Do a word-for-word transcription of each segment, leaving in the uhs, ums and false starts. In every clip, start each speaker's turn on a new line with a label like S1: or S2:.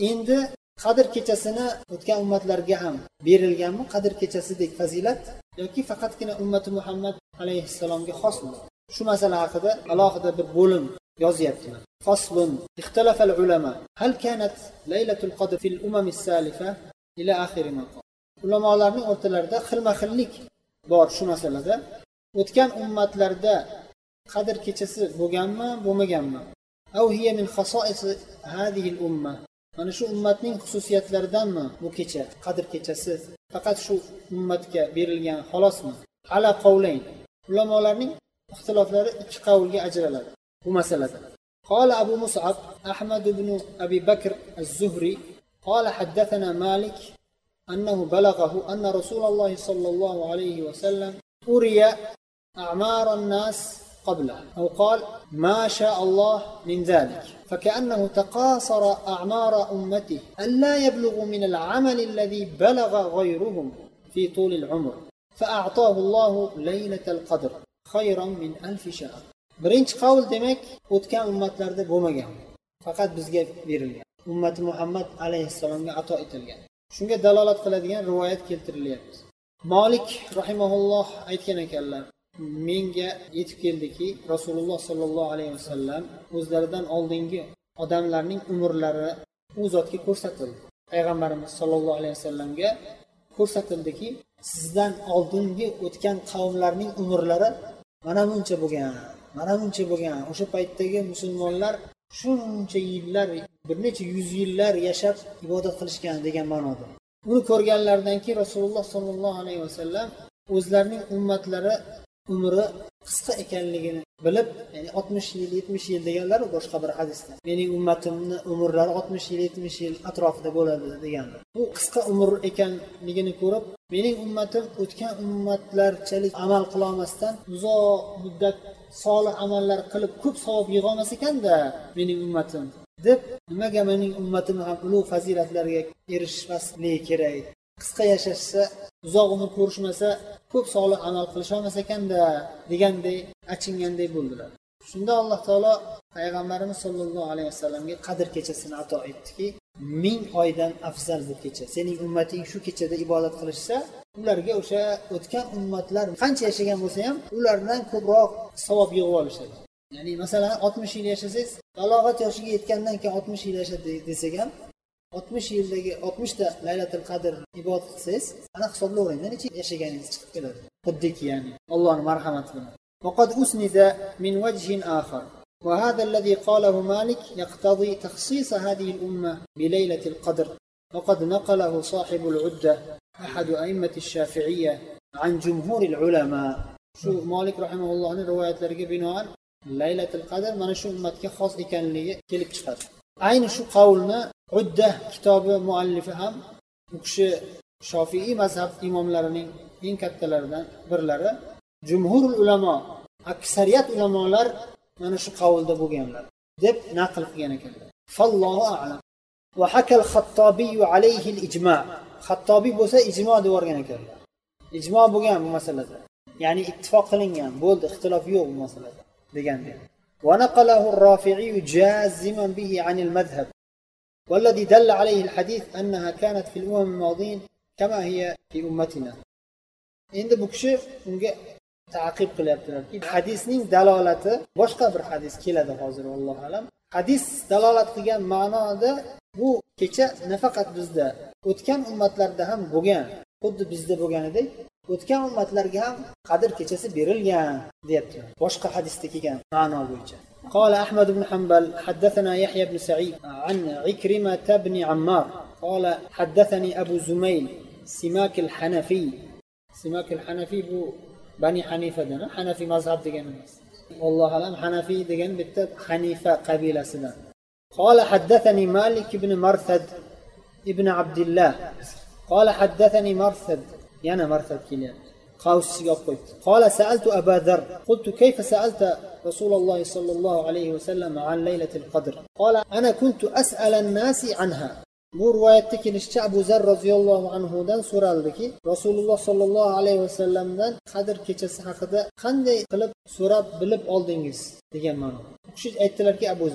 S1: endi Qadr kechasini o'tgan ummatlarga ham berilganmi qadr kechasidek fazilat yoki faqatgina ummati Muhammad alayhissalomga xosmi? Shu masala haqida alohida bir bo'lim yozyaptilar. Faslun ixtalafa al-ulama hal kanat laylatul qadr fil umam as-salifa ila akhir ma qala. Ulamolarning o'rtalarida xilma-xillik bor shu masalada. O'tgan ummatlarda qadr kechasi bo'lganmi, bo'lmaganmi? Aw hiya min khasa'is hadhihi al-umma. Mana shu ummatning xususiyatlaridanmi bu kecha, qadr kechasi faqat shu ummatga berilgan xolosmi? Ala qavlayn. Ulamolarning ixtiloflari ikki qavlga ajraladi bu masalada. Qala Abu Mus'ab Ahmad ibn Abi Bakr az-Zuhri qala haddathana Malik annahu balaghahu anna Rasulullah sallallahu alayhi wa sallam uriya a'mar an-nas قبله أو قال ما شاء الله من ذلك فكأنه تقاصر أعمار أمته ألا يبلغوا من العمل الذي بلغ غيرهم في طول العمر فأعطاه الله ليلة القدر خيرا من ألف شهر. birinchi qavl demak o'tgan ummatlarda bo'lmagan, faqat bizga berilgan, ummati Muhammad alayhissalomga ato etilgan. Shunga dalolat qiladigan rivoyat keltirilyapti. Malik rahimahulloh aytgan ekanlar, menga yetib keldiki Rasululloh sollallohu alayhi vasallam o'zlaridan oldingi odamlarning umrlari u zotga ko'rsatildi. Payg'ambarimiz sollallohu alayhi vasallamga ko'rsatildiki, sizdan oldingi o'tgan qavmlarning umrlari mana buncha bo'lgan, mana buncha bo'lgan. O'sha paytdagi musulmonlar shuncha yillar, bir necha yuz yillar yashab ibodat qilishgan degan ma'noda. Uni ko'rganlaridan keyin Rasululloh sollallohu alayhi vasallam o'zlarining ummatlari umri qisqa ekanligini bilib, ya'ni oltmish yil, yetmish yil deganlar boshqa bir hadisda. Mening ummatimning umrlari oltmish yil, yetmish yil atrofida bo'ladi deganlar. Bu qisqa umr ekanligini ko'rib, mening ummatim o'tgan ummatlarchalik amal qila olmasdan uzoq muddat solih amallar qilib ko'p savob yig'a olmas ekanda mening ummatim deb, nimaga mening ummatim ham ulug' fazilatlarga erishmasligi kerak? Qisqa yashashsa, uzoq umr ko'rishmasa, ko'p solih amal qilisha olmas ekanda deganday achinganday bo'ldilar. Shunda Alloh taolo payg'ambarimiz sollallohu alayhi vasallamga qadr kechasini ato etdiki, ming oydan afzal bu kecha. Sening ummating shu kechada ibodat qilishsa, ularga o'sha o'tgan ummatlar qancha yashagan bo'lsa ham, ulardan ko'proq savob yig'ib olishadi. Ya'ni masalan oltmish yil yashasangiz, balog'at yoshiga yetgandan keyin oltmish yil yashadi desak ham, oltmish yildagi oltmish ta Laylatul Qadr ibodat qilsangiz, ana hisoblayvering, necha yashaganingiz chiqib keladi. Xuddiki ya'ni Allohning marhamati bilan. وقد أسند من وجه آخر وهذا الذي قاله مالك يقتضي تخصيص هذه الأمة بليلة القدر وقد نقله صاحب العدة أحد أئمة الشافعية عن جمهور العلماء. شو مالك رحمه الله عنه رواية لرقى بناء ليلة القدر من شو أمتك خاص كان لي كلك شخص عين شو قولنا عدة كتاب مؤلف هم وكش شافعي مذهب إمام لرنين إن كتلردن برلره jumhur ulamo, aksariyat ulamolar mana shu qavlda bo'lganlar deb naql qilgan ekanlar. Fallohu a'lam. Va hakal Xattobiy alayhi al-ijma'. Xattobiy bo'lsa ijmo' deb o'rgan ekanlar. Ijmo' bo'lgan bu masalada. Ya'ni ittifoq qilingan, bo'ldi, ixtilof yo'q bu masalada deganda. Va naqalahu ar-Rafi'i jaziman bihi 'an al-madhhab. والذي دل عليه الحديث أنها كانت في الأمم الماضين كما هي في أمتنا. Endi bu kishi unga ta'qib qilyaptilar. Hadisning dalolati boshqa bir hadis keladi hozir vallohu alam. Hadis dalolat qilgan ma'noda bu kecha nafaqat bizda, o'tgan ummatlarda ham bo'lgan, xuddi bizda bo'lganidek, o'tgan ummatlarga ham qadr kechasi berilgan deyaptilar. Boshqa hadisda kelgan ma'no bo'yicha. قال أحمد بن حنبل حدثنا يحيى بن سعيد عن عكرمة بن عمار قال حدثني أبو زميل سماك الحنفي. سماك الحنفي بو بني حنيفة دنا حنفي مذهب دجان والله أعلم حنفي دجان بتب حنيفة قبيلة سنة. قال حدثني مالك بن مرثد ابن عبد الله قال حدثني مرثد يعني مرثد كليان قوس يقول قال سألت أبا ذر قلت كيف سألت رسول الله صلى الله عليه وسلم عن ليلة القدر قال أنا كنت أسأل الناس عنها. Bu rivoyatda kelishicha Abu Zar roziyallohu anhu dan so'raldiki, Rasululloh sollallohu alayhi vasallamdan Qadr kechasi haqida qanday qilib so'rab bilib oldingiz degan ma'no. U kishi aytdilarki, Abu Zar,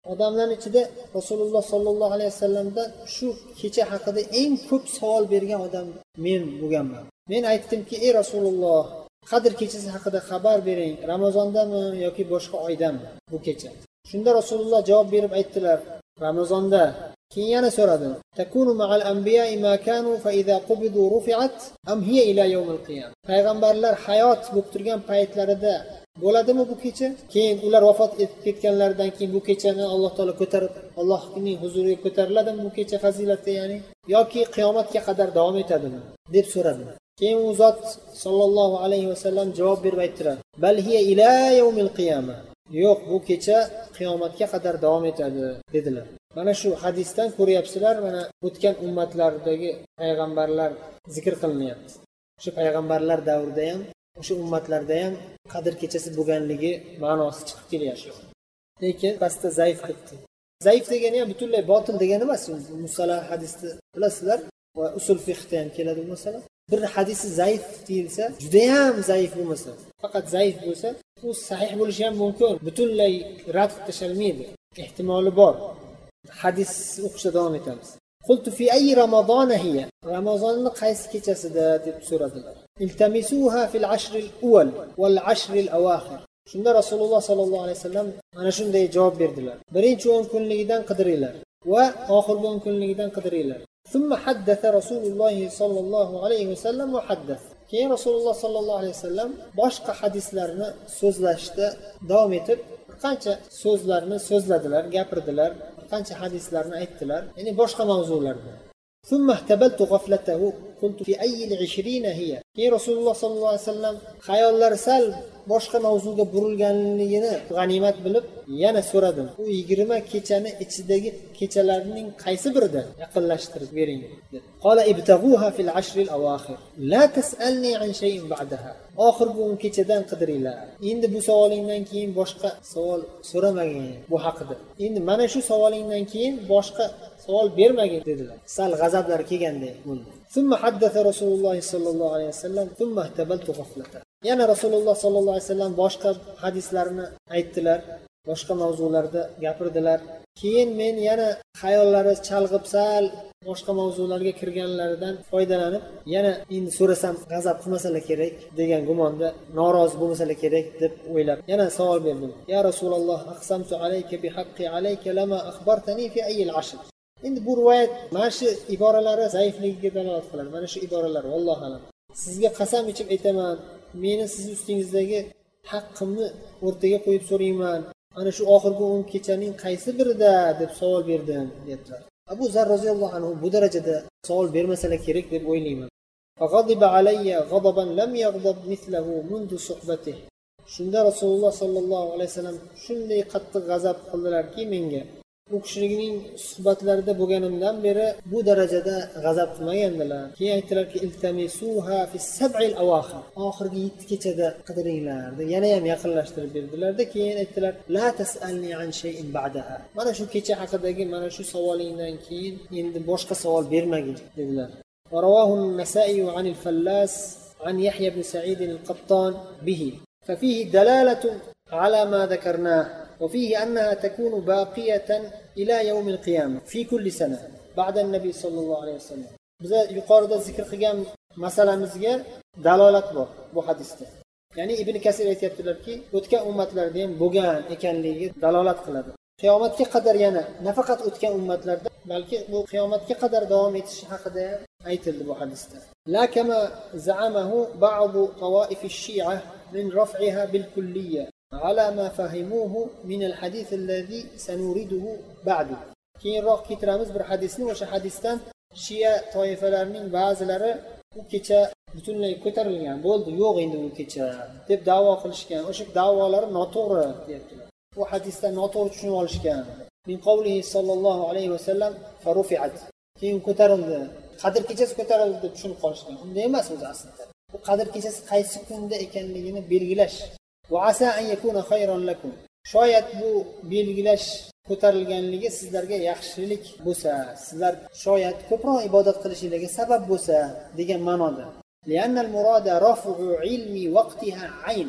S1: odamlarning ichida Rasululloh sollallohu alayhi vasallamdan shu kecha haqida eng ko'p savol bergan odam men bo'lganman. Men aytdimki, ey Rasululloh, Qadr kechasi haqida xabar bering, Ramazondami yoki boshqa oydami bu kecha? Shunda Rasululloh javob berib aytdilar, Ramazonda. Keyin yana so'radim, takunu ma'al anbiya'i ma kanu fa idza qubidu rufi'at am hiya ila yawmil qiyamah? Payg'ambarlar hayot bo'lib turgan paytlarida bo'ladimi bu kecha? Keyin ular vafot etib ketganlaridan keyin bu kechani Alloh taolo ko'tarib Allohning huzuriga ko'tariladimi bu kecha fazilati, ya'ni yoki qiyomatga qadar davom etadimi deb so'radi. Keyin u zot sollallohu alayhi vasallam javob berib aytdilar, bal hiya ila yawmil qiyamah. Yo'q, bu kecha qiyomatga qadar davom etadi dedilar. Mana shu hadisdan ko'ryapsizlar, mana o'tgan ummatlardagi payg'ambarlar zikr qilinyapti. Shu payg'ambarlar davrida ham, o'sha ummatlarda ham Qadr kechasi bo'lganligi ma'nosi chiqib kelyapti. Lekin pastda zaif debdi. Zaif degani ham butunlay botil degani emas. Musalah hadisni bilasizlar va usul fiqhda ham keladi bu masala. Bir hadisi zaif deyilsa, juda ham zaif bo'lmasa, faqat zaif bo'lsa, u sahih bo'lishi ham mumkin. Butunlay rad qilishalmaydi. Ehtimoli bor. Hadis o'qishda davom etamiz. Qultu fi ayyi ramazona hiya? Ramazonning qaysi kechasida deb so'radilar. Iltamisuha fil ashr al-awwal wal ashr al-awakhir. Shunda Rasululloh sallallohu alayhi vasallam mana shunday javob berdilar. Birinchi o'n kunligidan qidiringlar va oxirgi o'n kunligidan qidiringlar. Thumma haddatha Rasululloh sallallohu alayhi vasallam va haddath. Keyin Rasululloh sallallohu alayhi vasallam boshqa hadislarni so'zlashda davom etib, qancha so'zlarni so'zladilar, gapirdilar, qancha hadislarni aytdilar, ya'ni boshqa mavzularda. Thumma ihtabaltu ghaflatahu qultu fi ayyi al-ishrina hiya. Keyin Rasululloh sallallohu alayhi vasallam xayollari sal boshqa mavzuga burilganligini g'animat bilib yana so'radim. U yigirma kechani ichidagi kechalarning qaysi birida yaqinlashtirib bering dedi. Qala ibtaghuha fil ashr al-awakhir. La tas'alni an shay'in ba'daha. Oxirgi o'n kechadan qidiringlar. Endi bu savolingdan keyin boshqa savol so'ramagin bu haqida. Endi mana shu savolingdan keyin boshqa savol bermagin dedilar. Sal g'azablar kelganda bo'ldi. Thumma haddatha Rasululloh sallallohu alayhi vasallam thumma ihtabaltu ghaflata. Yana Rasululloh sallallohu alayhi vasallam boshqa hadislarni aytdilar, boshqa mavzularda gapirdilar. Keyin men yana xayollari chalg'ib sal boshqa mavzularga kirganlaridan foydalanib, yana endi so'rasam g'azab qilmasalar kerak degan gumonda, norozi bo'lmasalar kerak deb o'ylab yana savol berdim. Ya Rasululloh, aqsamtu alayka bi haqqi alayka lama akhbartani fi ayyi al-ashr. Endi bu rivoyat mana shu iboralari zaifligiga dalolat qiladi. Mana shu iboralar vallohu alam. Sizga qasam ichib aytaman, meni siz ustingizdagi haqqimni o'rtaga qo'yib so'rayman. Ana shu oxirgi o'n kechaning qaysi birida deb savol berdim dedilar. Abu Zar roziyallohu anhu bu darajada savol bermasalar kerak deb o'ylayman. Faqadiba alayya ghadaban lam yaghdab mithlahu mundu suhbatihi. Shunda Rasululloh sallallohu alayhi vasallam shunday qattiq g'azab qildilarki menga, u kishining suhbatlarida bo'lganimdan beri bu darajada g'azab qilmagandilar. Keyin aytdilarki, iltamisuha fi sab'il awakhir. Oxirgi yetti kechada qidiringlar. Yana ham yaqinlashtirib berdilar-da, keyin aytdilar, la tas'alni an shay'in ba'daha. Mana shu kecha haqidagi mana shu savolingdan keyin endi boshqa savol bermagin dedilar. Va rawahu an-Nasa'i an al-Fallas an Yahya ibn Sa'id al-Qattan bihi. Fa fihi dalalatu ala ma dhakarna. وفيه أنها تكون باقية إلى يوم القيامة في كل سنة بعد النبي صلى الله عليه وسلم. Biza yuqorida zikr qilgan masalamizga dalolat bor bu hadisda. Ya'ni Ibn Kasir aytayaptilarki, o'tgan ummatlarda ham bo'lgan ekanligiga dalolat qiladi. Qiyomatga qadar yana nafaqat o'tgan ummatlarda, balki bu qiyomatga qadar davom etishi haqida ham aytildi bu hadisda. La kama za'amahu ba'd tawaif ash-shi'a min raf'iha bil kulliyya على ما فهموه من الحديث الذي سنورده بعد. Keyinroq keltiramiz bir hadisni, o'sha hadisdan Shia toifalarining ba'zilari u kecha butunlay ko'tarilgan, bo'ldi, yo'q endi u kecha deb da'vo qilishgan. O'sha da'volari noto'g'ri deyaptilar. Bu hadisdan noto'g'ri tushunib olishgan. Min qawlihi sallallohu alayhi vasallam farufi'at. Keyin ko'tarildi. Qadr kechasi ko'tarildi deb tushunib qolishgan. Unday emas o'zi aslida. Bu qadr kechasi qaysi kunda ekanligini belgilash. Va asa an yakuna khayran lakum. Shoyat bu belgilash ko'tarilganligi sizlarga yaxshilik bo'lsa, sizlar shoyat ko'proq ibodat qilishingizga sabab bo'lsa degan ma'noda. Li'anna al-murada raf'u ilmi waqtiha 'ayna.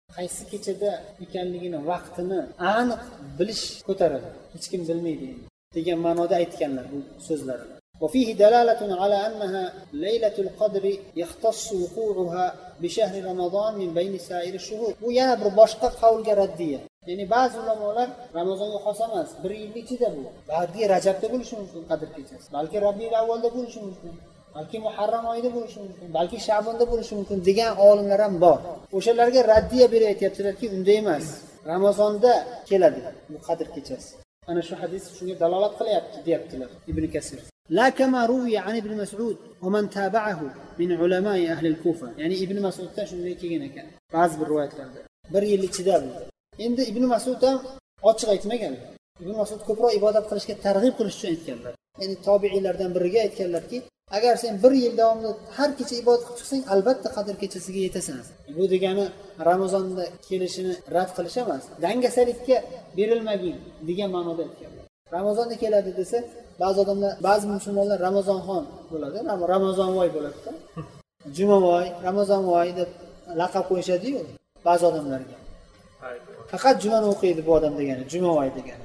S1: qaysi kechada ekanligini vaqtini aniq bilish ko'taradi, hech kim bilmaydi degan ma'noda aytganlar bu so'zlarni. وفيه دلالة على أنها ليلة القدر يختص وقوعها بشهر رمضان من بين سائر الشهور. Bu yana bir boshqa qavlga raddiya. Ya'ni ba'zi ulamolar Ramazonga xos emas, bir yil ichida bu. Balki Rajabda bo'lishi mumkin Qadr kechasi, balki Rabiul avvalda bo'lishi mumkin, balki Muharram oyida bo'lishi mumkin, balki Sha'bonda bo'lishi mumkin degan olimlar ham bor. O'shalarga raddiya beryaptilarki, unday emas. Ramazonda keladi bu Qadr kechasi. Ana shu hadis shunga dalolat qilyapti, deyaptilar Ibn Kasir. لا كما روي عن ابن مسعود ومن تابعه من علماء أهل الكوفة. يعني ابن مسعود shunday kelgan ekan ba'zi bir rivoyatlarda bir yil ichida bu. Endi Ibn Mas'ud ham ochiq aytmagan. Ibn Mas'ud ko'proq ibodat qilishga targ'ib qilish uchun aytganlar. Ya'ni tobiiylardan biriga aytganlarki, agar sen bir yil davomida har kecha ibodat qilib chiqsang, albatta Qadr kechasiga yetasan. Bu degani Ramazonda kelishini rad qilish emas, dangasalikka berilmagin degan ma'noda aytganlar. Ramazonda keladi desa, ba'zi odamlar, ba'zi musulmonlar Ramazonxon bo'ladi, Ramazonvoy bo'ladi. Jumavoy, Ramazonvoy deb laqab qo'yishadi-yu ba'zi odamlarga. Faqat jumani o'qiydi bu odam degani, Jumavoy degani.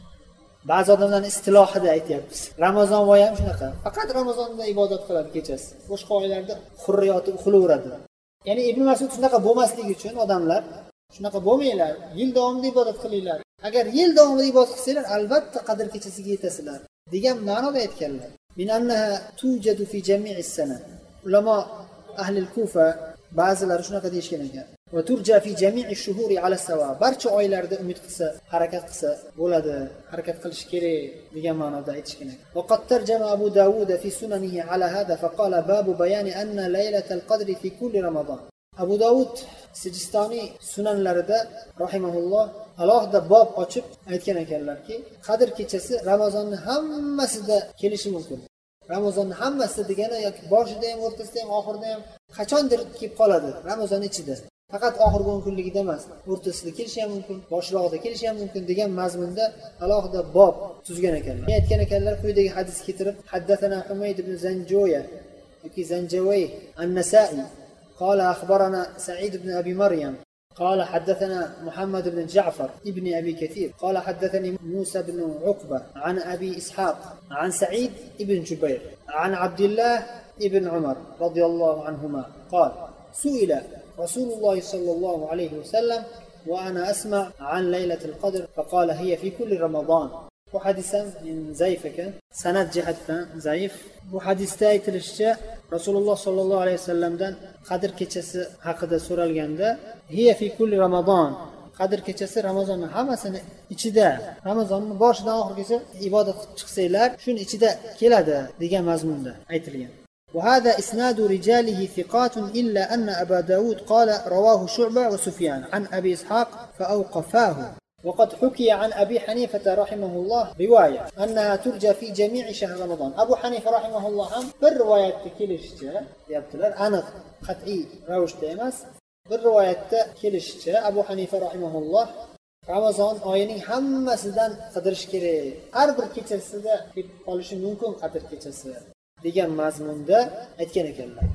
S1: Ba'zi odamlarning istilohida aytyapmiz. Ramazonvoy ham shunaqa. Faqat Ramazonda ibodat qiladi kechasi. Boshqa oylarda hurriyati uxlayveradi. Ya'ni Ibn Mas'ud shunaqa bo'lmasligi uchun odamlar shunaqa bo'lmanglar, yil davomida ibodat qilinglar. Agar yil davomida ibodat qilsanglar, albatta Qadr kechasiga yetasizlar degan ma'noda aytganlar. Min annaha tujadu fi jami'is sana. Ulamo ahli al-Kufa ba'zilari shunaqa deyishgan ekan. Va turja fi jami'i shuhuri ala sawa. Barcha oylarda umid qilsa, harakat qilsa bo'ladi, harakat qilish kerak degan ma'noda aytishgan ekan. Va qad tarjama Abu Dawud fi sunanihi ala hada fa qala babu bayani anna laylatal qadri fi kulli Ramazon. Abu Dawud Sijistoniy sunanlarida rahimahulloh alohida bob ochib aytgan ekanlarki, Qadr kechasi Ramazonning hammasida kelishi mumkin. Ramazonning hammasida degani yoki boshida ham, o'rtasida ham, oxirida ham qachondir kelib qoladi Ramazon ichida. Faqat oxirgi o'n kunligida emas, o'rtasida kelishi ham mumkin, boshrog'ida kelishi ham mumkin degan mazmunda alohida bob tuzgan ekanlar. Aytgan ekanlar, quyidagi hadis keltirib, haddathana Humayd ibn Zanjoya yoki Zanjaway an-Nasa'i قال أخبرنا سعيد بن أبي مريم قال حدثنا محمد بن جعفر ابن أبي كثير قال حدثني موسى بن عقبة عن أبي إسحاق عن سعيد بن جبير عن عبد الله بن عمر رضي الله عنهما قال سئل رسول الله صلى الله عليه وسلم وأنا أسمع عن ليلة القدر فقال هي في كل رمضان. Bu hadisam zaif ekan, sanad jihatdan zaif. Bu hadisda aytilishicha, Rasululloh sollallohu alayhi vasallamdan Qadr kechasi haqida so'ralganda, hiya fi kulli Ramazon. Qadr kechasi Ramazonning hammasini ichida, Ramazonning boshidan oxirigacha ibodat qilib chiqsanglar, shuni ichida keladi degan mazmunda aytilgan. وهذا إسناد رجاله ثقات إلا أن أبا داود قال رواه شعبة وسفيان عن أبي إسحاق فأوقفاه. وقد حكي عن أبي حنيفة رحمه الله رواية أنها ترجى في جميع شهر رمضان. أبو حنيفة رحمه الله هم بالرواية كلشتها يبتلر أنا قطعي روش تيمس بالرواية كلشتها أبو حنيفة رحمه الله Ramazon oyining hammasidan qidirish kerak. Har bir kechasida kelib qolishi mumkin Qadr kechasi degan mazmunda aytgan ekanlar.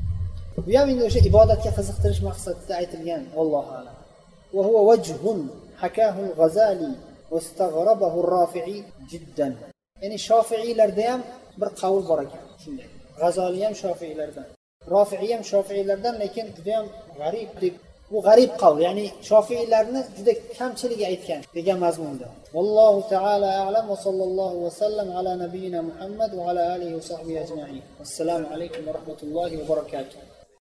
S1: Bu ham endi o'sha ibodatga qiziqtirish maqsadida aytilgan, Allohu a'lam. Va huwa wajhun حكاه الغزالي واستغربه الرافعي جدا. يعني Shofiiylarda ham bir qavl bor ekan shunday. G'azali ham Shofiiylardan, Rafi'i ham Shofiiylardan, lekin juda ham g'arib deb, bu g'arib qavl, ya'ni Shofiiylarni juda kamchiligi aytgan degan mazmunda. Vallohu ta'ala a'lam va sallallohu va sallam ala nabiyyina Muhammad va ala alihi va sahbihi ajma'in. Assalomu alaykum va rahmatullohi va barakatuh.